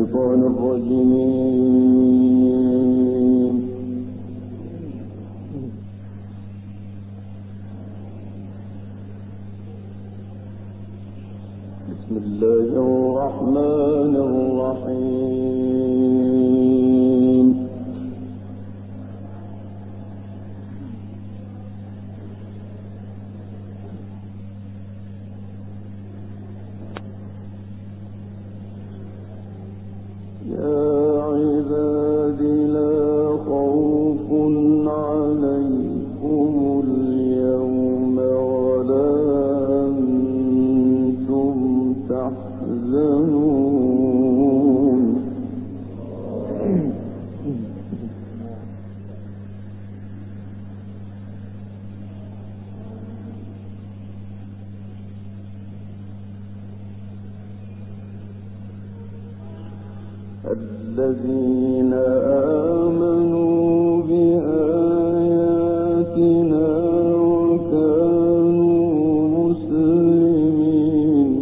الشيطان الرجيم. بسم الله الرحمن الرحيم. يا عباد لا خوف عليكم اليوم ولا أنتم تحزنون. الذين آمنوا بآياتنا وكانوا مسلمين.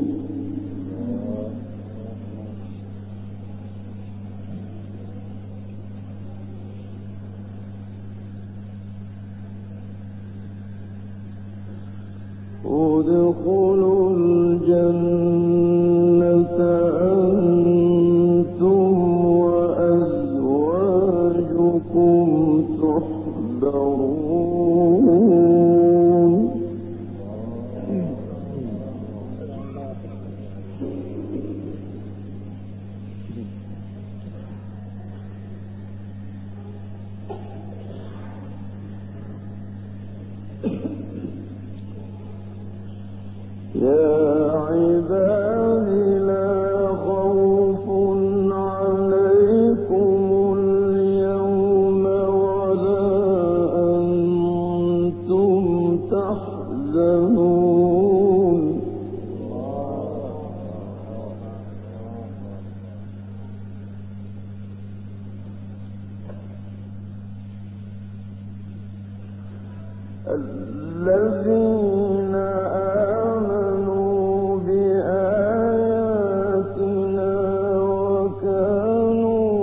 ادخلوا الجنة أنتم وأزواجكم تحبرون. يا عبادي لا خوف عليكم اليوم ولا أنتم تحزنون. الذين آمنوا بآياتنا وكانوا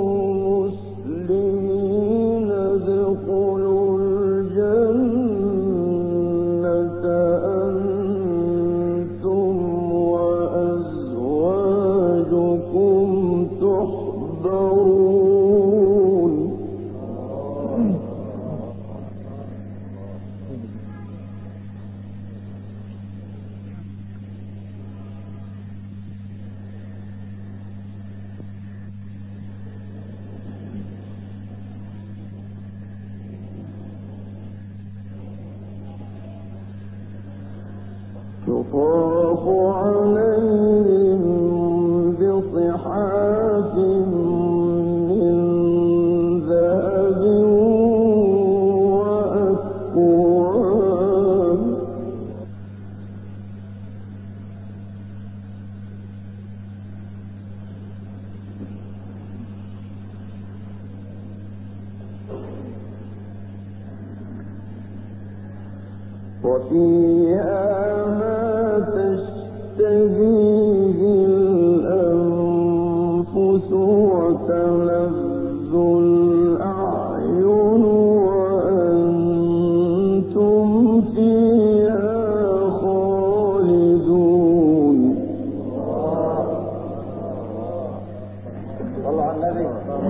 مسلمين ادخلوا الجنة أنتم وأزواجكم تحبرون. يطاف عليهم بصحاف من ذهب وأكواب. وفيها ما تشتهيه الأنفس وتلذ الأعين وأنتم فيها خالدون. صلوا على النبي.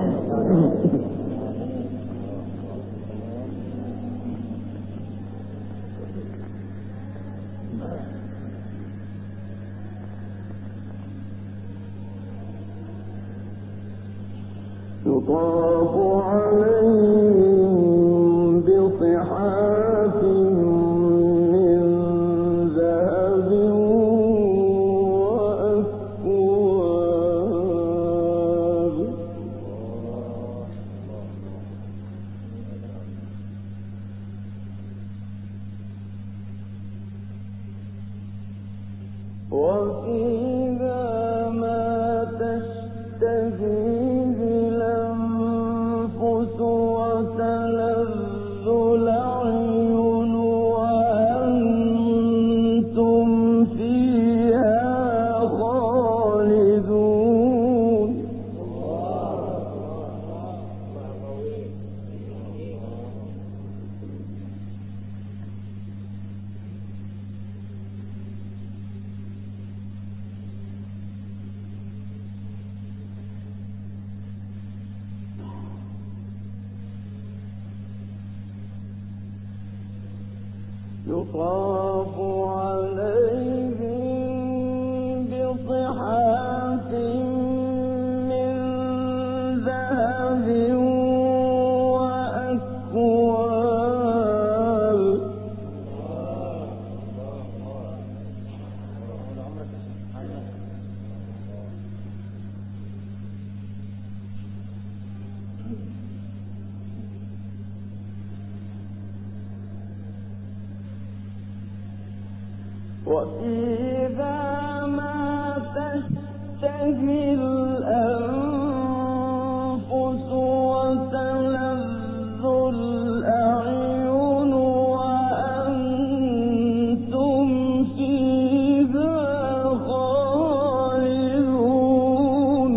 يطاف عليهم بصحاف من ذهب وأكواب. وفيها ما تشتهيه الأنفس وتلذ الأعين وأنتم فيها خالدون. يطاف عليهم بصحاف من ذهب وأكواب وفيها ما تشتهي الأنفس وتلذ الأعين وأنتم فيها خالدون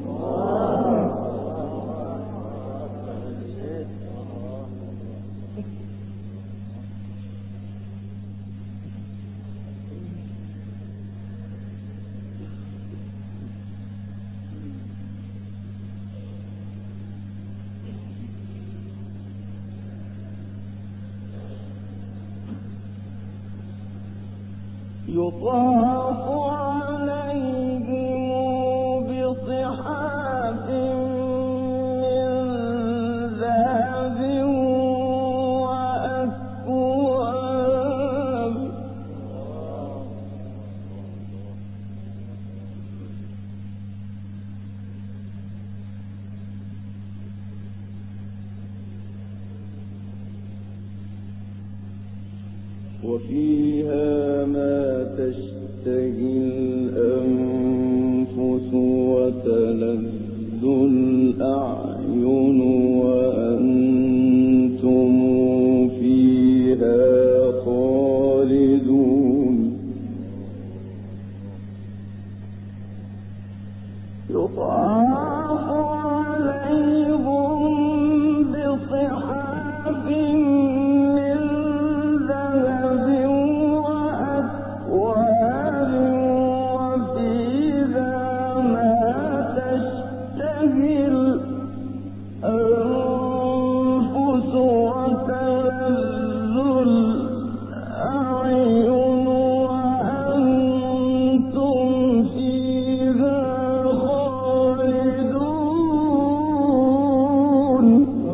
يطاف عليهم بصحاف من ذهب وأكواب وفيها ما تشتهي الأنفس وتلذ الأعين وأنتم فيها خالدون يطاف عليهم بصحاف من ذهب وأكواب وفيها ما تشتهي الأنفس وتلذ الأعين وأنتم فيها خالدون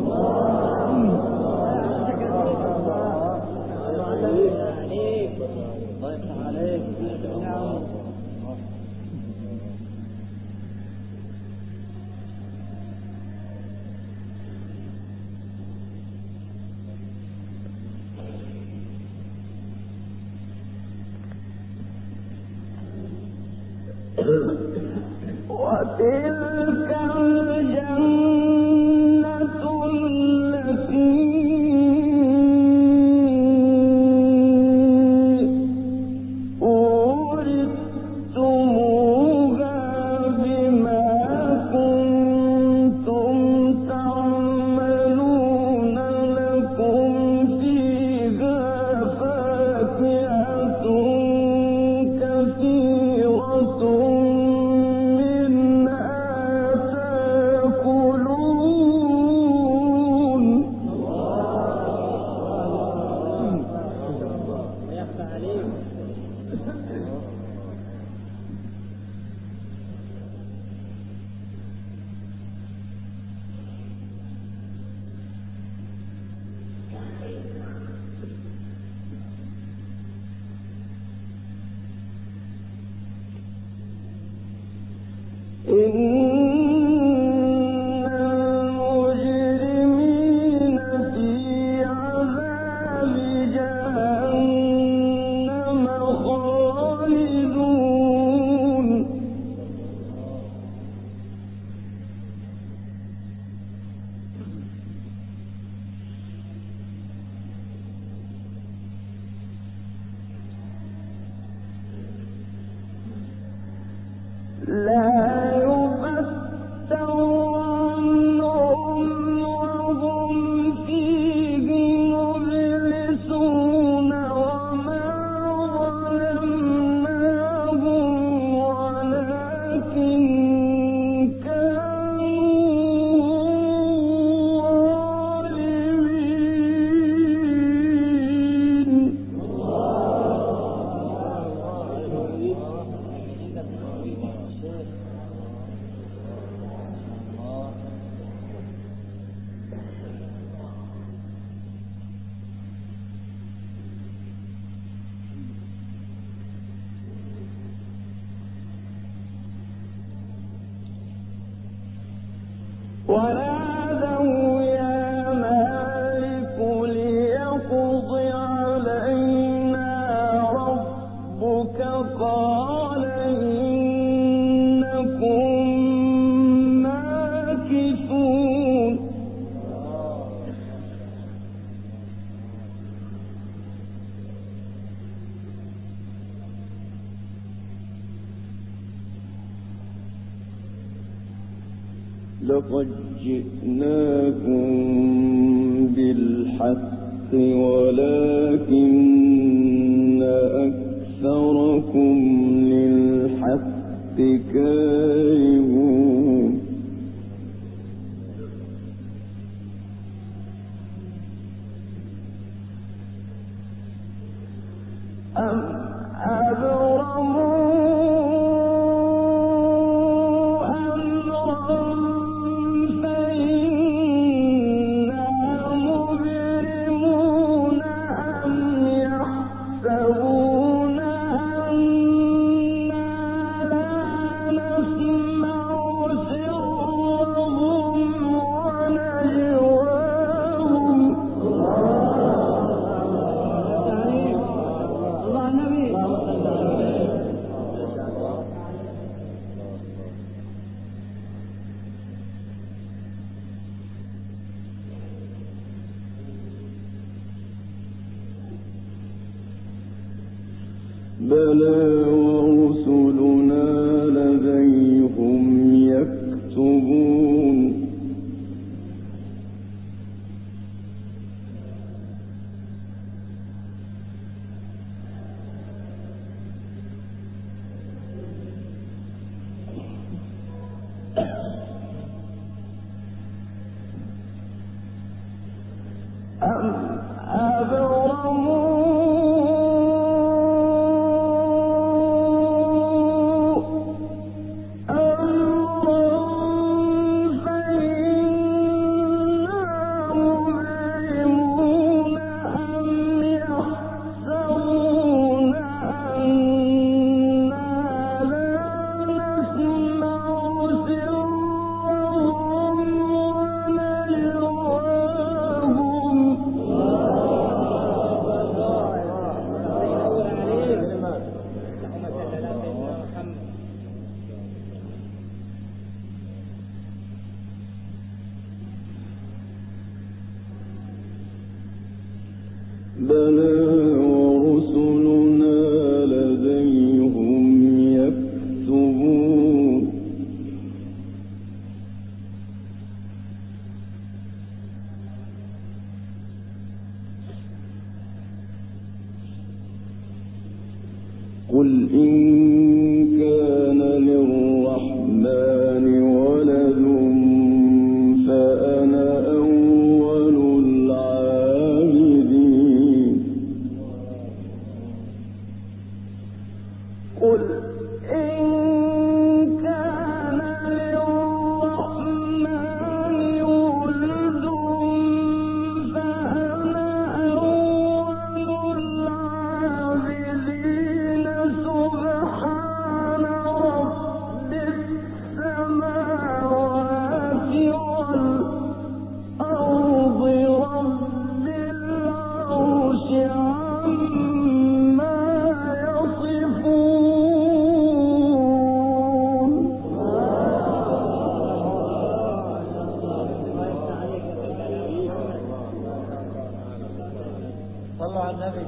وتلك الجنة التي أورثتموها بما كنتم تعملون لكم فيها فاكهة كثيرة منها ونادوا يا مالك ليقض علينا ربك قال إنكم ماكثون لقد جئناكم بالحق ولكن أكثركم للحق كارهون أم أبرموا بلى ورسلنا لديهم يكتبون أم أبرموا بلى ورسلنا لديهم يكتبون قل إن كان للرحمن ولد فأنا أول العابدين قل إن كان للرحمن ولد فأنا أول العابدين سبحان رب السماوات والأرض رب العرش عما يصفون صلوا على النبي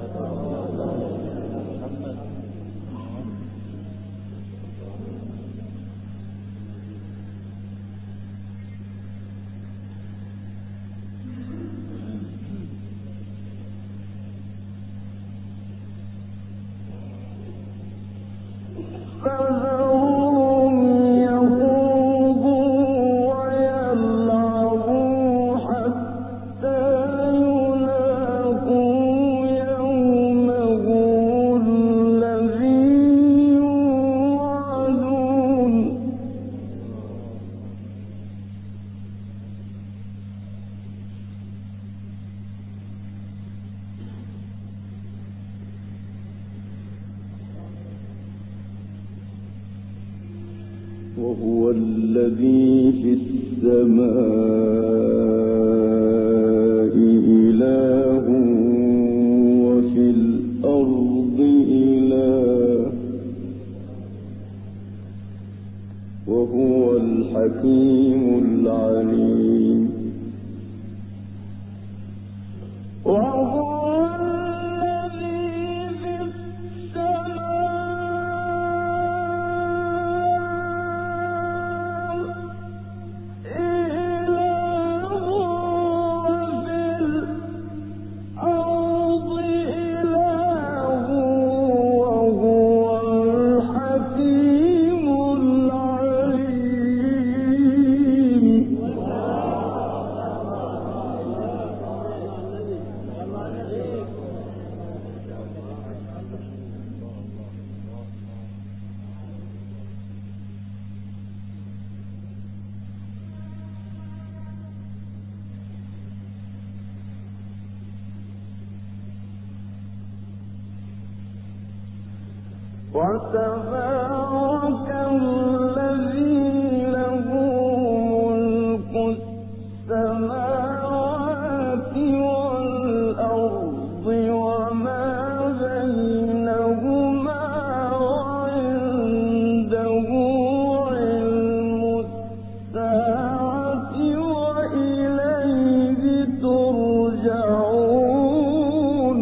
فذرهم يخوضوا ويلعبوا حتى يلاقوا يومهم الذي يوعدون وهو الذي في السماء إله وفي الأرض إله وهو الحكيم العليم وتبارك الذي له ملك السماوات والأرض وما بينهما وعنده علم الساعة وإليه ترجعون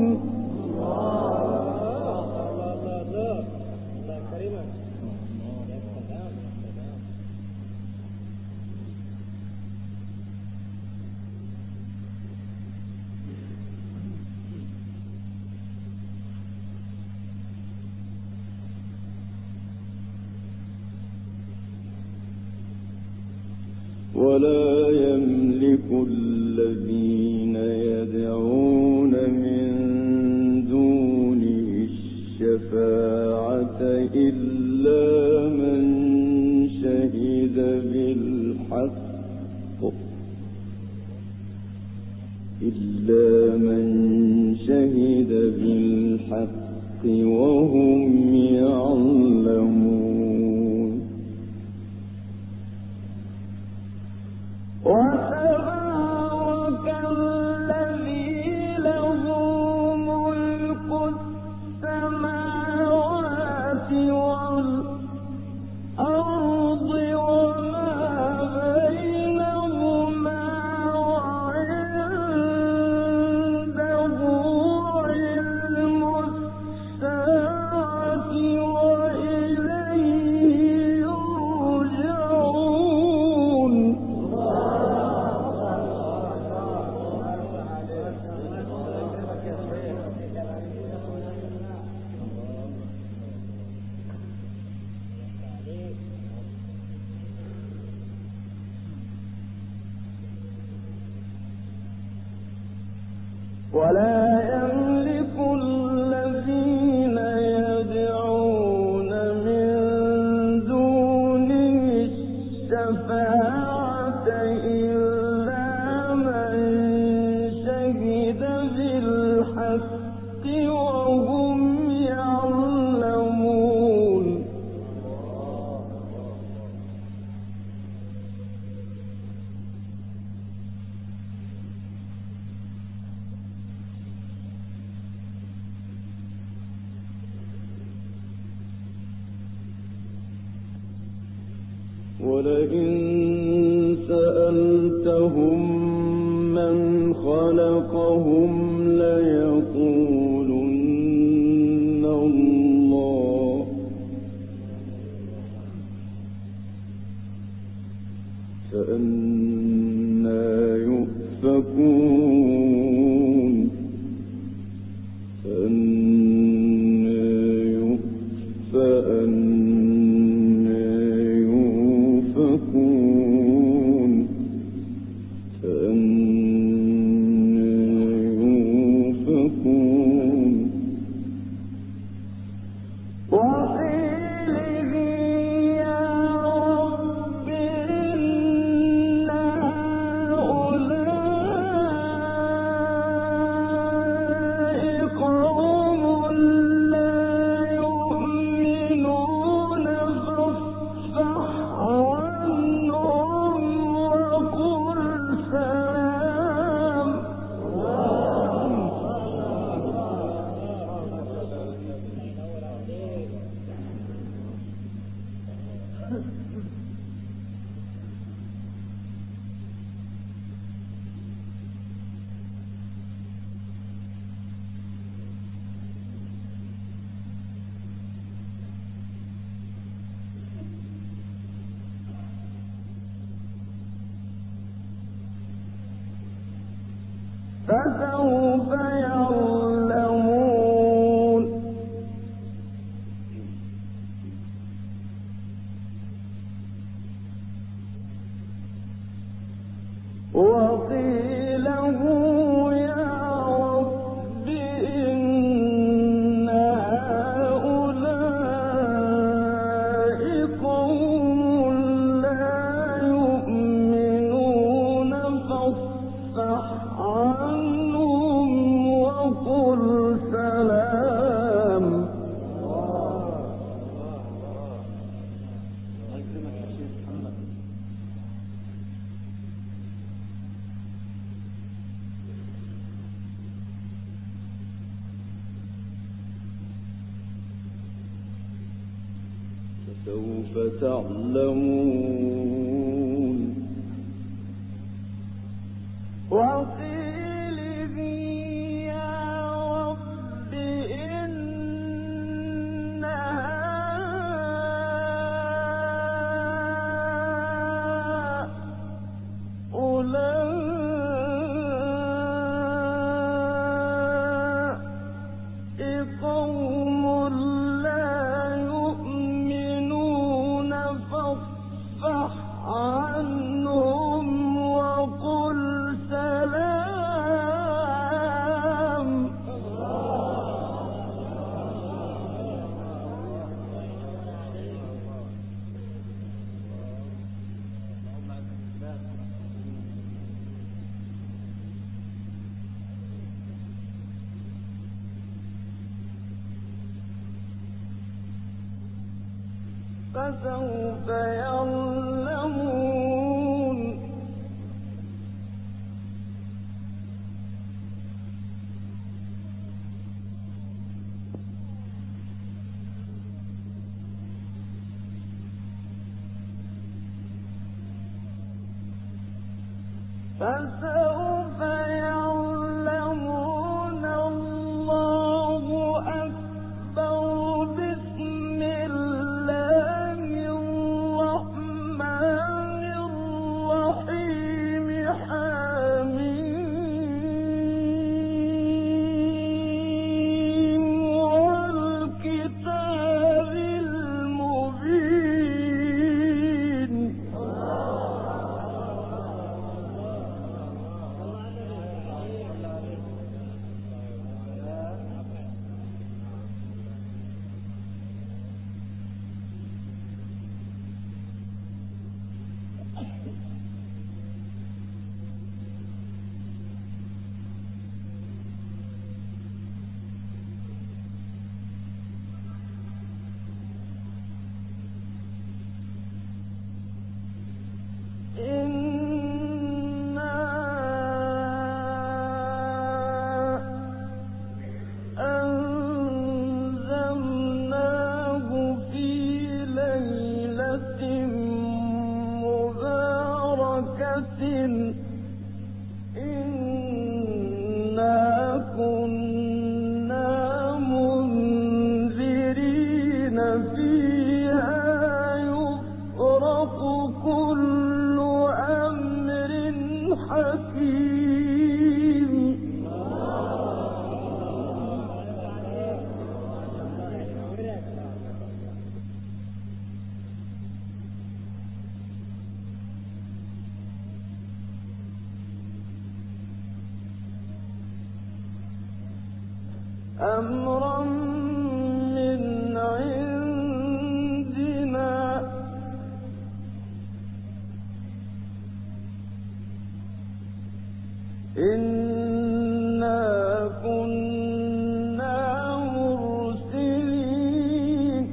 ولا يملك الذين يدعون من دونه الشفاعة إلا من شهد بالحق وهم يعلمون وتبارك الذي له ملك السماوات والأرض وما بينهما وعنده علم الساعة وإليه يرجعون ولا يملك الذين يدعون من دونه الشفاعة إلا من شهد بالحق وهم يعلمون ولئن سألتهم من خلقهم ليقولن الله فأنى يؤفكون وقيله يا رب إن هؤلاء فسوف يعلمون وقيله يا رب إن هؤلاء قوم لا يؤمنون فاصفح عنهم وقل سلام فسوف تعلمون وقيله يا رب إن هؤلاء قوم لا يؤمنون فاصفح عنهم وقل سلام فسوف يعلمون فسوف يعلمون الله أكبر بسم الله الرحمن الرحيم حميم والكتاب المبين إنا أنزلناه في ليلة مباركة إنا كنا منذرين فيها يفرق كل أمر حكيم أمرا من عندنا إنا كنا مرسلين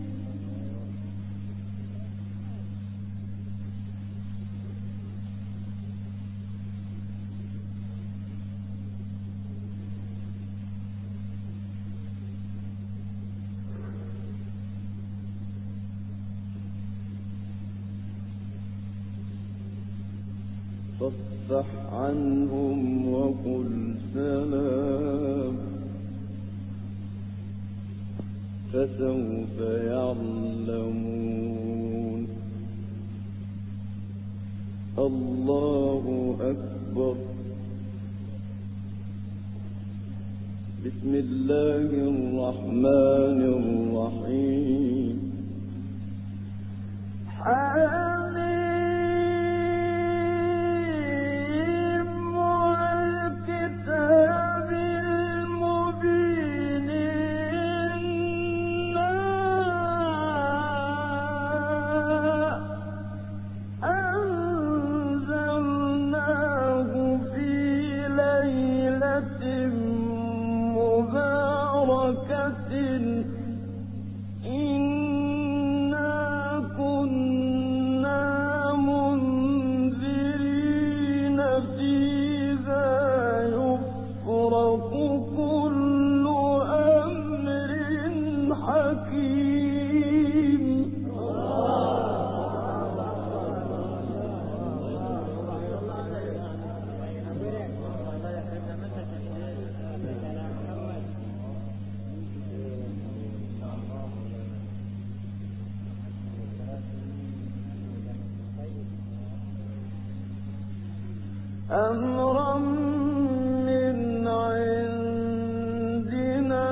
فاصفح عنهم وقل سلام فسوف يعلمون الله أكبر بسم الله الرحمن الرحيم. أمرا من عندنا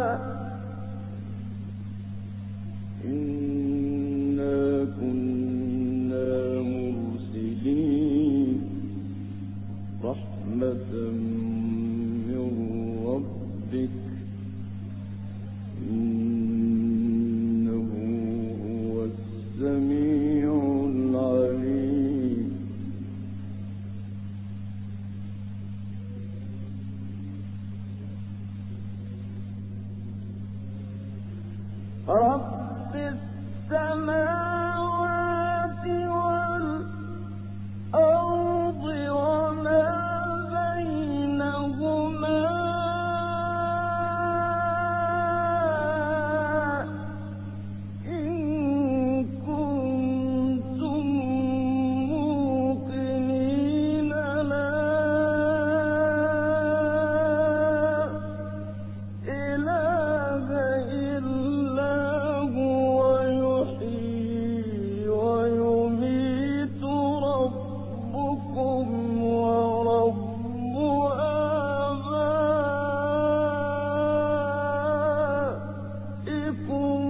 إنا كنا مرسلين رحمة من ربك إنه هو السميع العليم. رب السماوات والأرض وما بينهما إن كنتم موقنين لا إله إلا هو يحيي ويميت ربكم ورب آبائكم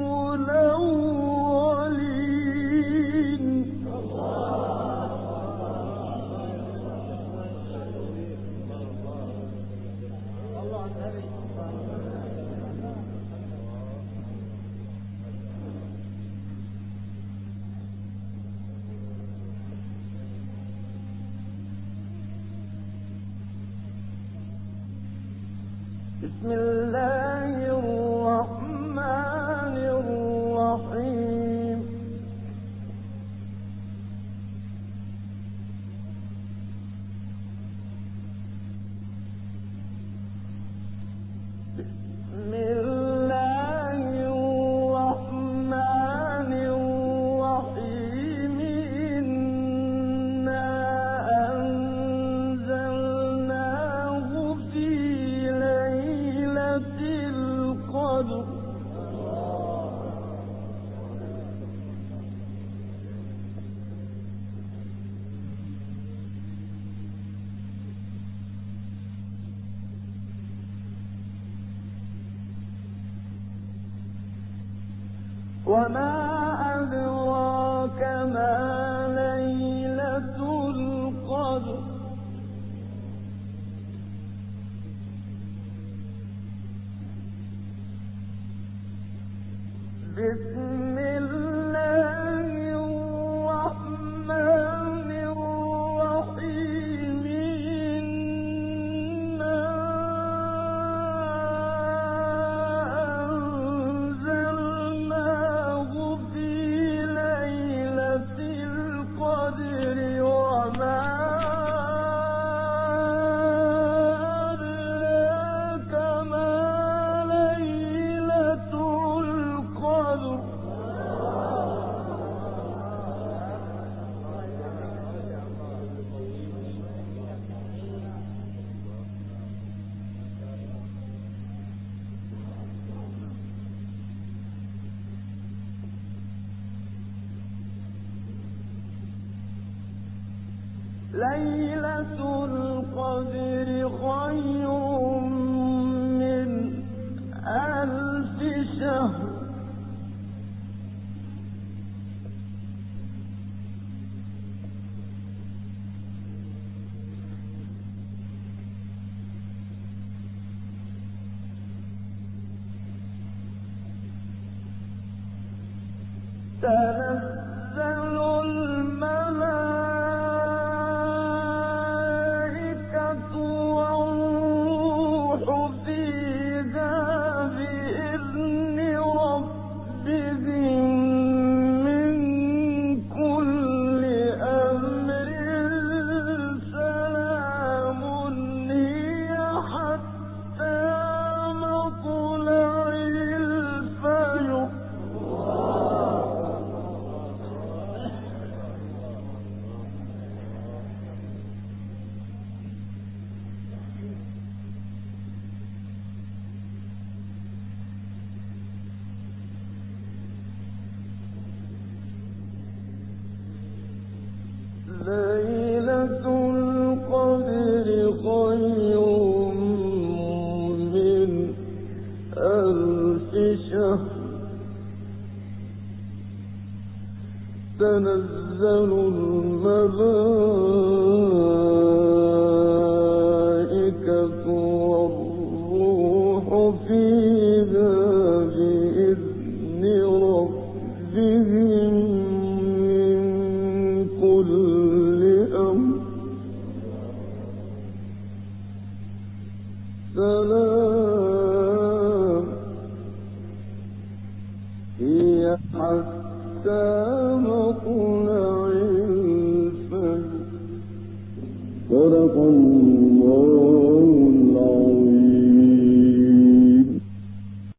الأولين. بسم الله الرحمن الرحيم. بسم الله الرحمن الرحيم. إنا أنزلناه في ليلة القدر. وما أدراك ما ليلة القدر. بسم الله الرحمن الرحيم. إنا أنزلناه في ليلة القدر. وما أدراك ما ليلة القدر. ليلة القدر خير من شهر تنزل الملائكة والروح فيها بإذن ربهم من كل أمر سلام هي حتى مطلع الفجر ليلة القدر خير من ألف شهر تنزل الملائكة والروح فيها بإذن ربهم من كل أمر سلام هي حتى مطلع الفجر صدق الله العظيم